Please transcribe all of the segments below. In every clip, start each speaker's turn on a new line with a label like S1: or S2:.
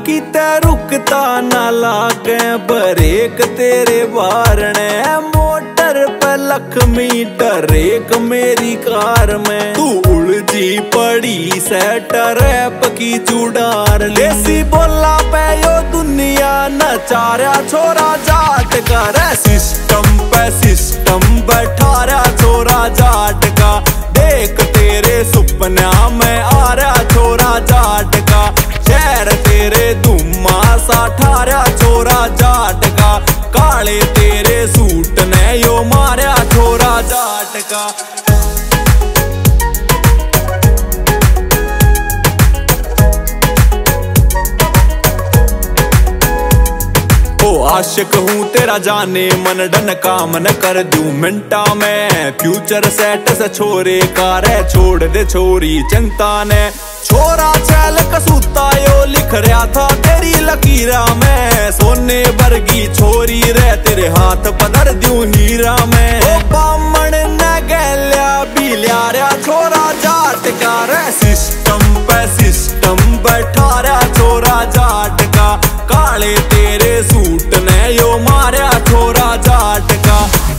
S1: किते रुकता ना लागे ब्रेक तेरे बारने मोटर पे लक्ष्मी डरेक मेरी कार में तू उलझी पड़ी से ट्रैप की चुड़ार लेसी बोला पे यो दुनिया नचारा छोरा जाट का रे सिस्टम पे सिस्टम बैठा रहा छोरा जाट का देख तेरे सुपना में आ रहा छोरा जाट का शहर तेरे धुम्मा सा ठारा छोरा जाट का काले तेरे सूट ने यो मारा छोरा जाट का। आशिक हूँ तेरा जाने मन डन काम न कर दूं मिनटा में फ्यूचर सेट से छोरे का रे छोड़ दे छोरी चिंता ने छोरा चैल कसूता यो लिख रहा था तेरी लकीरा में सोने वर्गी छोरी रे तेरे हाथ पधर दूं हीरा में ओ बामण न गैल्या बिल्या रा छोरा जाट का रे सिस्टम पे सिस्टम बैठा रहा छोरा जाट का काले तेरे सूट ने यो मारा छोरा जाट का।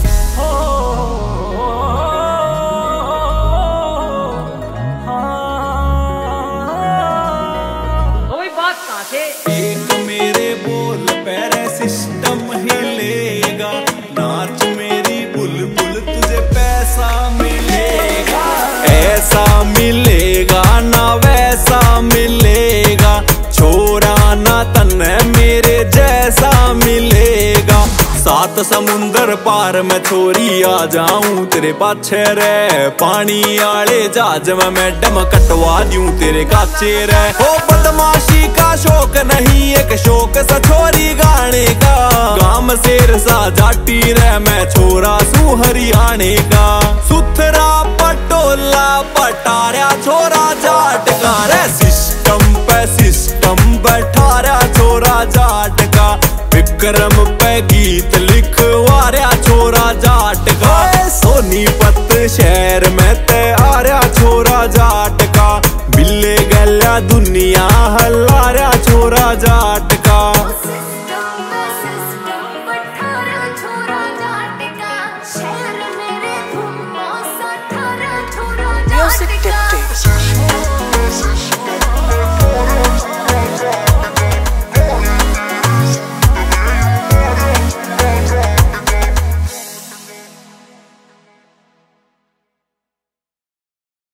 S1: एक मेरे बोल पैरे सिस्टम हिलेगा नाच मेरी बुलबुल तुझे पैसा मिलेगा ऐसा मिलेगा ना वैसा मिलेगा छोरा ना तन्ने मेरे जैसा मिलेगा सात समुंदर पार में छोरी आ जाऊं तेरे पाछे रे पानी आले जहाज में मैडम कटवा दूं तेरे काचे रे ओ बदमाशी का शौक नहीं एक शौक सा छोरी गाने का गाम शेर सा जाटी रे मैं छोरा सू हरियाणे का सुथरा पटोला पटारा छोरा जाट का रे सिस्टम पे सिस्टम बैठा रहा छोरा जाट का विक्रम पे गीत लिखवा रहा छोरा जाट का सोनीपत शहर में ते आ रहा छोरा जाट का बिल्ले गल्या दुनिया हल्ला रहा छोरा जाट